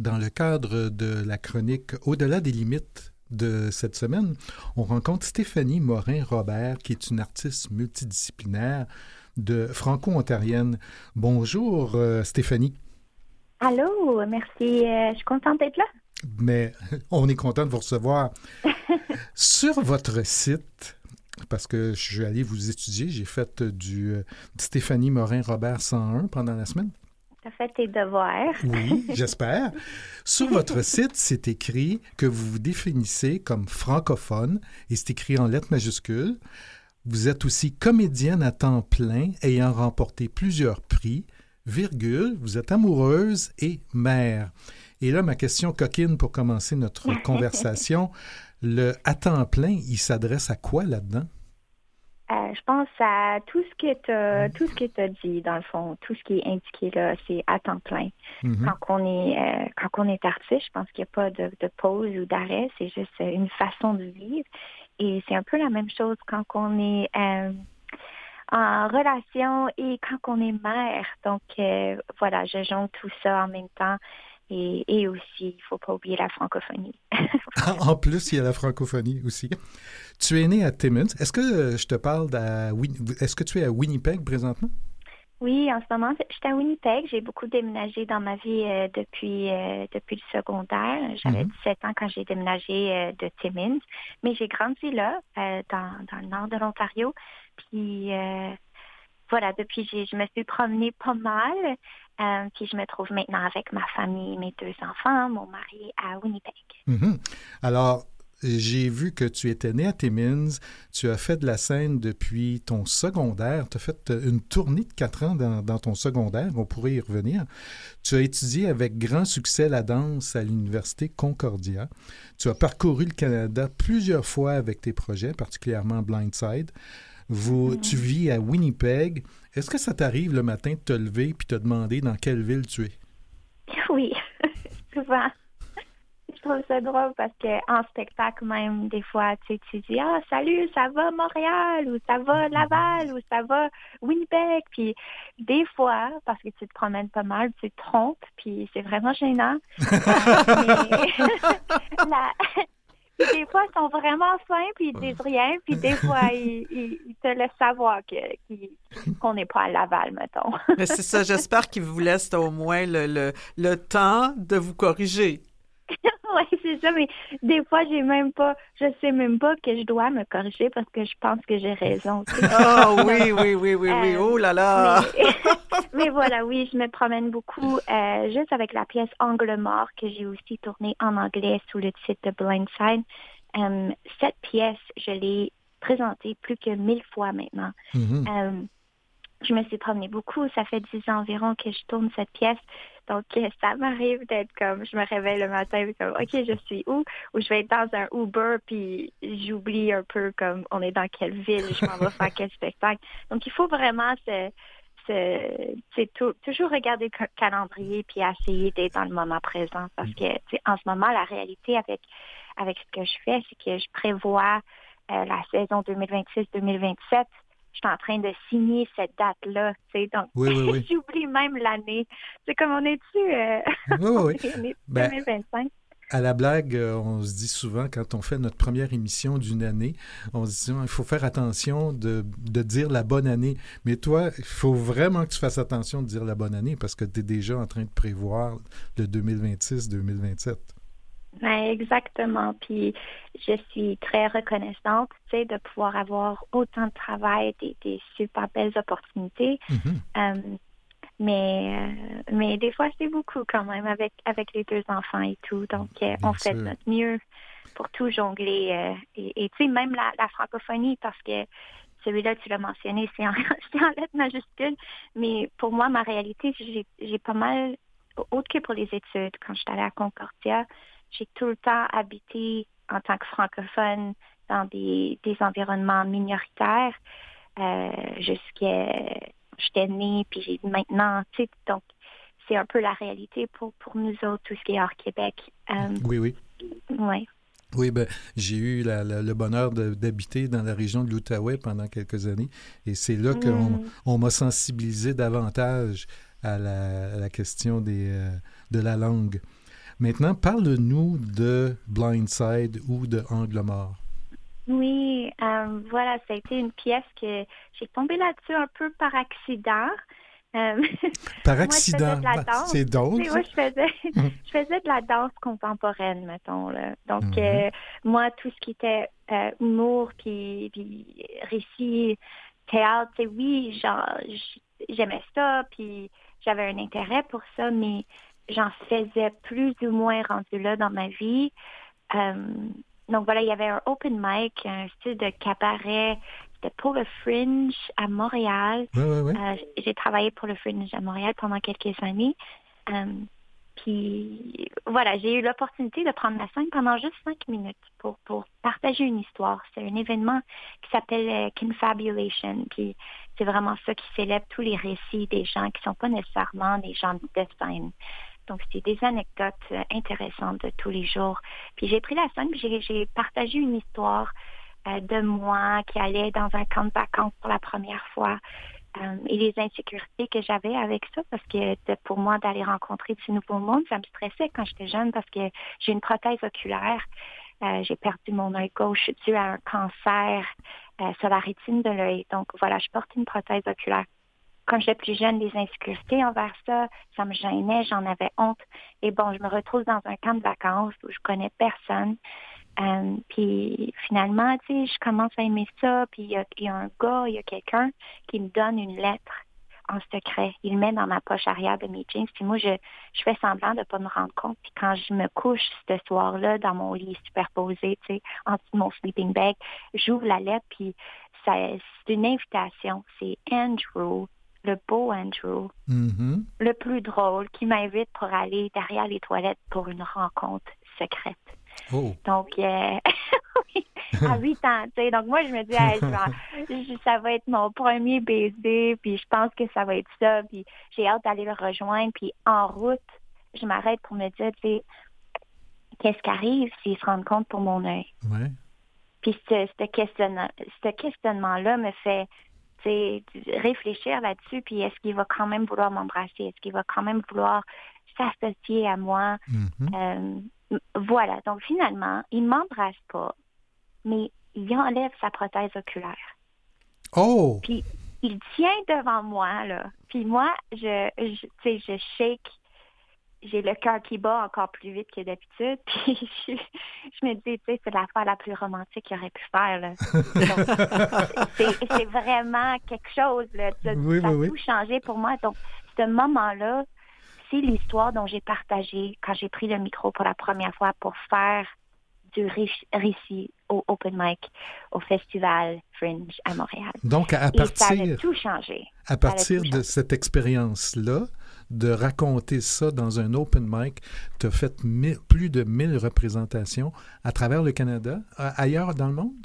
Dans le cadre de la chronique Au-delà des limites de cette semaine, on rencontre Stéphanie Morin-Robert, qui est une artiste multidisciplinaire de franco-ontarienne. Bonjour, Stéphanie. Allô, merci. Je suis contente d'être là. Mais on est content de vous recevoir. Sur votre site, parce que je suis allé vous étudier, j'ai fait du Stéphanie Morin-Robert 101 pendant la semaine. Tu as fait tes devoirs. Oui, j'espère. Sur votre site, c'est écrit que vous vous définissez comme francophone, et c'est écrit en lettres majuscules. Vous êtes aussi comédienne à temps plein, ayant remporté plusieurs prix, virgule, vous êtes amoureuse et mère. Et là, ma question coquine pour commencer notre conversation, le à temps plein, il s'adresse à quoi là-dedans? Je pense à tout ce que tu as dit, dans le fond, tout ce qui est indiqué là, c'est à temps plein. Mm-hmm. Quand on est artiste, je pense qu'il n'y a pas de pause ou d'arrêt, c'est juste une façon de vivre. Et c'est un peu la même chose quand on est en relation et quand on est mère. Donc, voilà, je jongle tout ça en même temps. Et aussi, il ne faut pas oublier la francophonie. En plus, il y a la francophonie aussi. Tu es né à Timmins. Est-ce que je te parle Est-ce que tu es à Winnipeg présentement? Oui, en ce moment, je suis à Winnipeg. J'ai beaucoup déménagé dans ma vie depuis le secondaire. J'avais 17 ans quand j'ai déménagé de Timmins. Mais j'ai grandi là, dans le nord de l'Ontario. Puis, voilà, depuis, je me suis promenée pas mal. Puis, je me trouve maintenant avec ma famille, mes 2 enfants, mon mari à Winnipeg. Mm-hmm. Alors, j'ai vu que tu étais né à Timmins, tu as fait de la scène depuis ton secondaire, tu as fait une tournée de 4 ans dans ton secondaire, on pourrait y revenir. Tu as étudié avec grand succès la danse à l'Université Concordia. Tu as parcouru le Canada plusieurs fois avec tes projets, particulièrement Blindside. Tu vis à Winnipeg. Est-ce que ça t'arrive le matin de te lever et te demander dans quelle ville tu es? Oui, souvent. Je trouve ça drôle parce qu'en spectacle même, des fois, tu dis « Ah, salut, ça va Montréal » ou « Ça va Laval » ou « Ça va Winnipeg ». Puis des fois, parce que tu te promènes pas mal, tu te trompes, puis c'est vraiment gênant. Puis des fois, ils sont vraiment fins, puis ils disent rien, puis des fois, ils te laissent savoir qu'on n'est pas à Laval, mettons. Mais c'est ça, j'espère qu'ils vous laissent au moins le temps de vous corriger. Oui, c'est ça, mais des fois, je sais même pas que je dois me corriger parce que je pense que j'ai raison. Ah oui, oh là là! Mais voilà, oui, je me promène beaucoup juste avec la pièce Angle mort que j'ai aussi tournée en anglais sous le titre de Blindside. Cette pièce, je l'ai présentée plus que 1000 fois maintenant. Mm-hmm. Je me suis promenée beaucoup. Ça fait 10 ans environ que je tourne cette pièce. Donc, ça m'arrive d'être comme, je me réveille le matin, comme, OK, je suis où? Ou je vais être dans un Uber, puis j'oublie un peu, comme, on est dans quelle ville, je m'en vais faire quel spectacle. Donc, il faut vraiment toujours regarder le calendrier, puis essayer d'être dans le moment présent. Parce que, en ce moment, la réalité avec ce que je fais, c'est que je prévois la saison 2026-2027. Je suis en train de signer cette date-là, tu sais, donc Oui. J'oublie même l'année. C'est comme on est-tu Oui. on est 2025. À la blague, on se dit souvent, quand on fait notre première émission d'une année, on se dit, il faut faire attention de dire la bonne année. Mais toi, il faut vraiment que tu fasses attention de dire la bonne année parce que tu es déjà en train de prévoir le 2026-2027. Exactement. Puis je suis très reconnaissante, tu sais, de pouvoir avoir autant de travail, des super belles opportunités. Mm-hmm. Mais des fois, c'est beaucoup quand même avec les 2 enfants et tout. Donc, on fait de notre mieux pour tout jongler. Et tu sais, même la francophonie, parce que celui-là, tu l'as mentionné, c'est en lettres majuscules. Mais pour moi, ma réalité, j'ai pas mal, autre que pour les études, quand je suis allée à Concordia, j'ai tout le temps habité en tant que francophone dans des environnements minoritaires j'étais née, puis maintenant, tu sais, donc c'est un peu la réalité pour nous autres, tout ce qui est hors Québec. Oui. Ouais. Oui, j'ai eu le bonheur d'habiter dans la région de l'Outaouais pendant quelques années et c'est là qu'on m'a sensibilisé davantage à la question de la langue. Maintenant, parle-nous de Blindside ou de Angle mort. Oui, voilà, ça a été une pièce que j'ai tombé là-dessus un peu par accident. Par Moi, je faisais accident, de la danse. c'est drôle, ça? Moi, je faisais de la danse contemporaine, mettons, là. Donc, Mhm. moi, tout ce qui était humour, puis récit, théâtre, oui, genre, j'aimais ça, puis j'avais un intérêt pour ça, mais j'en faisais plus ou moins rendu là dans ma vie. Euh, donc voilà, il y avait un open mic, un style de cabaret. C'était pour le Fringe à Montréal. Oui, oui, oui. J'ai travaillé pour le Fringe à Montréal pendant quelques années. Euh, Puis voilà, j'ai eu l'opportunité de prendre la scène pendant juste 5 minutes pour partager une histoire. C'est un événement qui s'appelle Confabulation. Puis c'est vraiment ça qui célèbre tous les récits des gens qui sont pas nécessairement des gens de scène. Donc, c'est des anecdotes intéressantes de tous les jours. Puis j'ai pris la scène, puis j'ai partagé une histoire de moi qui allait dans un camp de vacances pour la première fois et les insécurités que j'avais avec ça, parce que pour moi, d'aller rencontrer du nouveau monde, ça me stressait quand j'étais jeune parce que j'ai une prothèse oculaire. J'ai perdu mon œil gauche dû à un cancer sur la rétine de l'œil. Donc, voilà, je porte une prothèse oculaire. Quand j'étais plus jeune, les insécurités envers ça, ça me gênait, j'en avais honte. Et bon, je me retrouve dans un camp de vacances où je connais personne. Puis finalement, tu sais, je commence à aimer ça. Puis il y a un gars, il y a quelqu'un qui me donne une lettre en secret. Il le met dans ma poche arrière de mes jeans. Puis moi, je fais semblant de ne pas me rendre compte. Puis quand je me couche ce soir-là dans mon lit superposé, tu sais, en dessous de mon sleeping bag, j'ouvre la lettre. Puis c'est une invitation. C'est Andrew, le beau Andrew, Mhm. le plus drôle, qui m'invite pour aller derrière les toilettes pour une rencontre secrète. Oh. Donc, oui, à 8 ans, tu sais. Donc, moi, je me dis, hey, ça va être mon premier baiser, puis je pense que ça va être ça, puis j'ai hâte d'aller le rejoindre. Puis en route, je m'arrête pour me dire, tu sais, qu'est-ce qui arrive s'il se rend compte pour mon œil? Ouais. Puis ce questionnement-là me fait, tu sais, réfléchir là-dessus, puis est-ce qu'il va quand même vouloir m'embrasser? Est-ce qu'il va quand même vouloir s'associer à moi? Mhm. Voilà. Donc, finalement, il ne m'embrasse pas, mais il enlève sa prothèse oculaire. Oh! Puis, il tient devant moi, là. Puis moi, tu sais, je shake. J'ai le cœur qui bat encore plus vite que d'habitude. Puis, je me dis, tu sais, c'est l'affaire la plus romantique qu'il aurait pu faire, là. Donc, c'est vraiment quelque chose, là. Ça Oui, oui, a oui. tout changé pour moi. Donc, ce moment-là, c'est l'histoire dont j'ai partagé quand j'ai pris le micro pour la première fois pour faire du récit au open mic, au festival Fringe à Montréal. Donc, Et ça a tout changé. à partir de cette expérience-là, de raconter ça dans un open mic, tu as fait plus de 1000 représentations à travers le Canada, ailleurs dans le monde?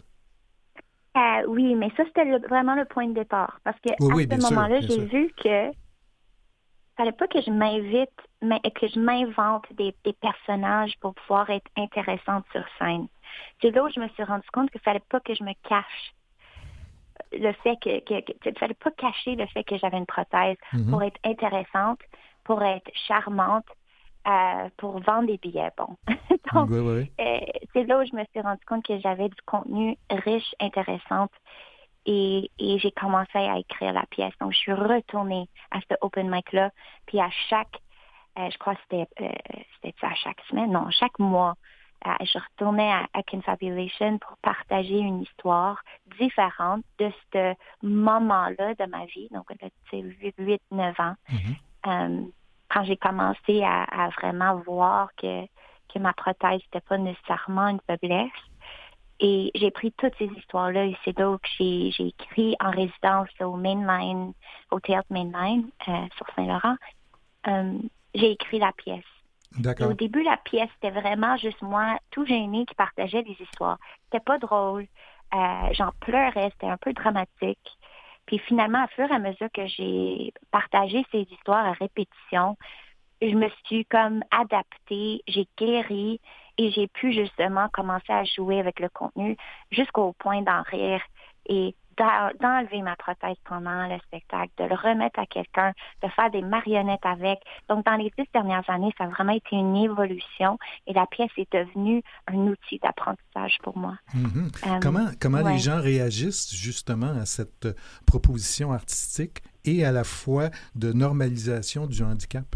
Oui, mais ça, c'était vraiment le point de départ. Parce que Oui, à oui, ce bien sûr, moment-là, bien j'ai sûr. vu que fallait pas que je m'invite, mais que je m'invente des personnages pour pouvoir être intéressante sur scène. C'est là où je me suis rendu compte qu'il fallait pas que je me cache le fait il fallait pas cacher le fait que j'avais une prothèse pour Mhm. être intéressante, pour être charmante, pour vendre des billets. Bon. Donc, Oui, oui. c'est là où je me suis rendu compte que j'avais du contenu riche, intéressant. Et j'ai commencé à écrire la pièce. Donc, je suis retournée à ce open mic-là. Puis à chaque, je crois que c'était à chaque semaine, non, chaque mois, je retournais à Confabulation pour partager une histoire différente de ce moment-là de ma vie. Donc, c'est 8-9 ans. Mhm. Quand j'ai commencé à vraiment voir que ma prothèse n'était pas nécessairement une faiblesse. Et j'ai pris toutes ces histoires-là et c'est là que j'ai écrit en résidence au Mainline, au Théâtre Mainline, sur Saint-Laurent. J'ai écrit la pièce. Et au D'accord. début, la pièce, c'était vraiment juste moi, tout gênée, qui partageait des histoires. C'était pas drôle. J'en pleurais, c'était un peu dramatique. Puis finalement, à fur et à mesure que j'ai partagé ces histoires à répétition, je me suis comme adaptée, j'ai guéri et j'ai pu justement commencer à jouer avec le contenu jusqu'au point d'en rire et d'enlever ma prothèse pendant le spectacle, de le remettre à quelqu'un, de faire des marionnettes avec. Donc, dans les 10 dernières années, ça a vraiment été une évolution et la pièce est devenue un outil d'apprentissage pour moi. Comment les gens réagissent justement à cette proposition artistique et à la fois de normalisation du handicap?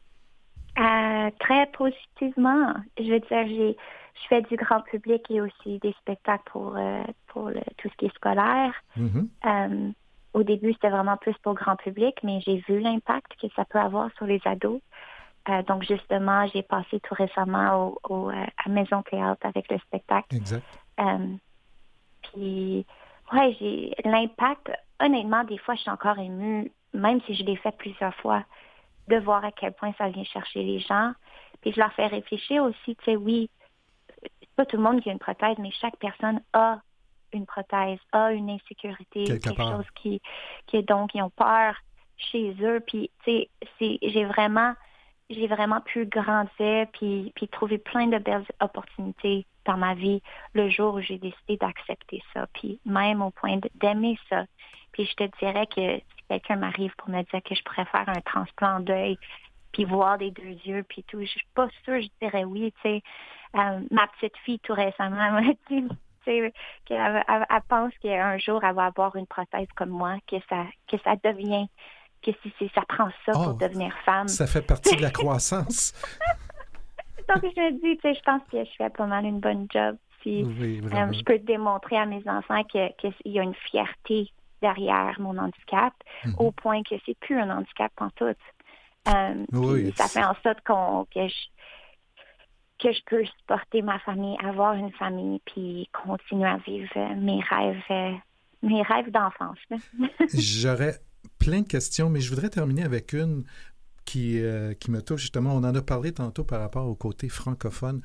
Très positivement. Je veux dire, je fais du grand public et aussi des spectacles pour tout ce qui est scolaire. Au début, c'était vraiment plus pour grand public, mais j'ai vu l'impact que ça peut avoir sur les ados. Donc, justement, j'ai passé tout récemment à Maison Théâtre avec le spectacle. Exact. Puis, ouais, j'ai l'impact. Honnêtement, des fois, je suis encore émue, même si je l'ai fait plusieurs fois, de voir à quel point ça vient chercher les gens. Puis je leur fais réfléchir aussi, tu sais, oui, c'est pas tout le monde qui a une prothèse, mais chaque personne a une prothèse, a une insécurité, quelque chose qui est donc, ils ont peur chez eux. Puis, tu sais, j'ai vraiment pu grandir puis trouver plein de belles opportunités dans ma vie le jour où j'ai décidé d'accepter ça, puis même au point d'aimer ça. Puis je te dirais que si quelqu'un m'arrive pour me dire que je pourrais faire un transplant d'œil, puis voir des 2 yeux, puis tout, je suis pas sûre, je dirais oui, tu sais. Ma petite fille, tout récemment, m'a dit, tu sais, qu'elle elle pense qu'un jour, elle va avoir une prothèse comme moi, que ça devient, que ça prend ça pour devenir femme. Ça fait partie de la croissance. Donc, je me dis, tu sais, je pense que je fais pas mal une bonne job. Puis, oui, je peux démontrer à mes enfants qu'il y a une fierté derrière mon handicap, au point que c'est plus un handicap pantoute. Oui, ça fait en sorte que je peux supporter ma famille, avoir une famille, puis continuer à vivre mes rêves d'enfance. J'aurais plein de questions, mais je voudrais terminer avec une qui me touche justement. On en a parlé tantôt par rapport au côté francophone.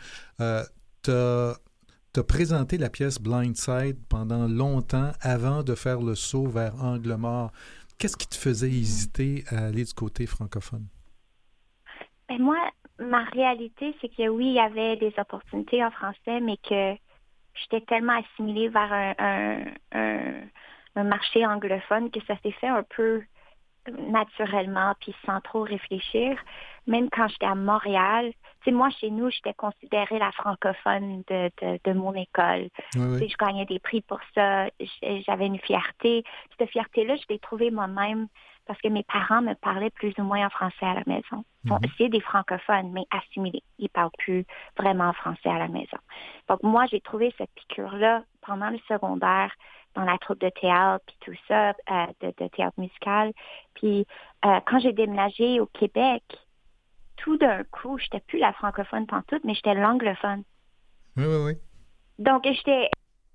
T'as présenté la pièce Blindside pendant longtemps avant de faire le saut vers Angle mort. Qu'est-ce qui te faisait hésiter à aller du côté francophone? Ben moi, ma réalité, c'est que oui, il y avait des opportunités en français, mais que j'étais tellement assimilée vers un marché anglophone que ça s'est fait un peu naturellement, puis sans trop réfléchir. Même quand j'étais à Montréal, tu sais, moi, chez nous, j'étais considérée la francophone de mon école. Oui. Tu sais, je gagnais des prix pour ça. J'avais une fierté. Cette fierté-là, je l'ai trouvée moi-même parce que mes parents me parlaient plus ou moins en français à la maison. Bon, c'est des francophones, mais assimilés. Ils parlent plus vraiment français à la maison. Donc, moi, j'ai trouvé cette piqûre-là pendant le secondaire, dans la troupe de théâtre, puis tout ça, de théâtre musical. Puis, quand j'ai déménagé au Québec, tout d'un coup, j'étais plus la francophone pantoute, mais j'étais l'anglophone. Oui. Donc, j'étais...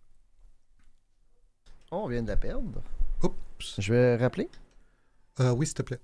Oh, on vient de la perdre. Oups. Je vais rappeler? Oui, s'il te plaît.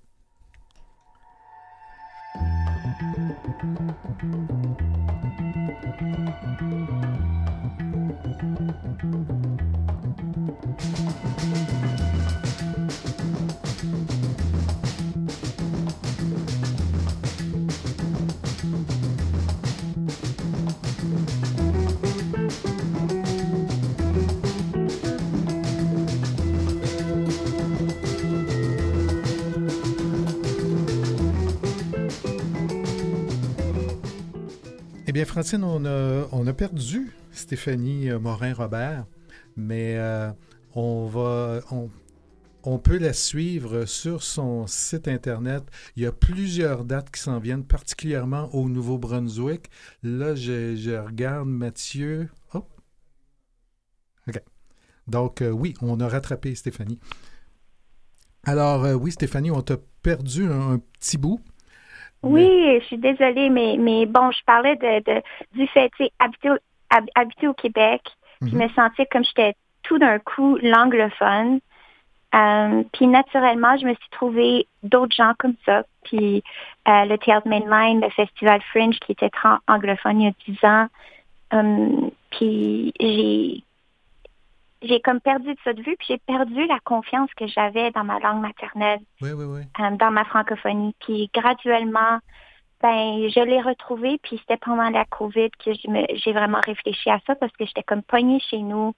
Eh bien, Francine, on a perdu Stéphanie Morin-Robert, mais on peut la suivre sur son site Internet. Il y a plusieurs dates qui s'en viennent, particulièrement au Nouveau-Brunswick. Là, je regarde Mathieu. Oh! OK. Donc, oui, on a rattrapé Stéphanie. Alors, oui, Stéphanie, on t'a perdu un petit bout. Oui, je suis désolée, mais bon, je parlais du fait, tu sais, habiter au Québec, puis me sentir comme j'étais tout d'un coup l'anglophone. Puis naturellement, je me suis trouvé d'autres gens comme ça. Puis le Théâtre Mainline, le Festival Fringe, qui était anglophone il y a 10 ans. Puis j'ai comme perdu de ça de vue, puis j'ai perdu la confiance que j'avais dans ma langue maternelle, oui. dans ma francophonie. Puis graduellement, je l'ai retrouvée, puis c'était pendant la COVID que j'ai vraiment réfléchi à ça, parce que j'étais comme pognée chez nous.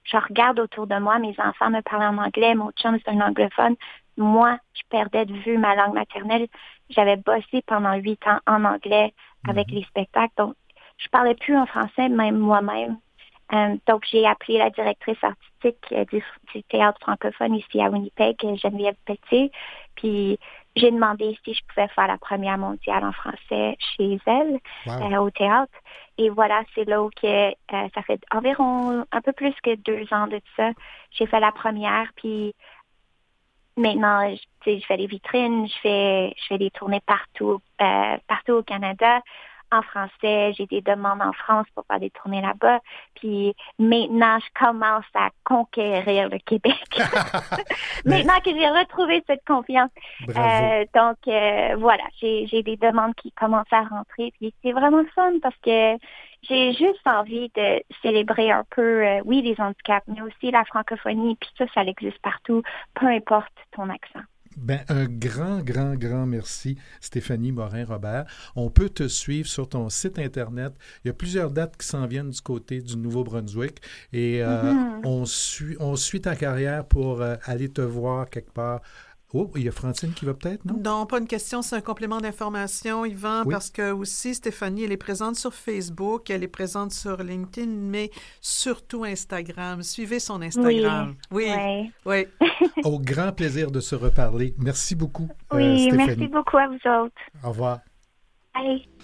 je regarde autour de moi, mes enfants me parlent en anglais, mon chum c'est un anglophone. Moi, je perdais de vue ma langue maternelle. J'avais bossé pendant 8 ans en anglais avec les spectacles, donc je parlais plus en français, même moi-même. Donc, j'ai appelé la directrice artistique du théâtre francophone ici à Winnipeg, Geneviève Petit, puis j'ai demandé si je pouvais faire la première mondiale en français chez elle, au théâtre. Et voilà, c'est là où ça fait environ un peu plus que 2 ans de ça. J'ai fait la première, puis maintenant, je fais des vitrines, je fais des tournées partout au Canada. En français, j'ai des demandes en France pour faire des tournées là-bas. Puis maintenant, je commence à conquérir le Québec. Maintenant que j'ai retrouvé cette confiance. Donc, voilà, j'ai des demandes qui commencent à rentrer. Puis c'est vraiment fun parce que j'ai juste envie de célébrer un peu, oui, les handicaps, mais aussi la francophonie. Puis ça existe partout, peu importe ton accent. Ben, un grand merci, Stéphanie Morin-Robert. On peut te suivre sur ton site Internet. Il y a plusieurs dates qui s'en viennent du côté du Nouveau-Brunswick et on suit ta carrière pour aller te voir quelque part. Oh, il y a Francine qui va peut-être, non? Non, pas une question, c'est un complément d'information, Yvan, parce que aussi, Stéphanie, elle est présente sur Facebook, elle est présente sur LinkedIn, mais surtout Instagram. Suivez son Instagram. Oui. Au grand plaisir de se reparler. Merci beaucoup, Oui, Stéphanie. merci beaucoup à vous autres. Au revoir. Bye.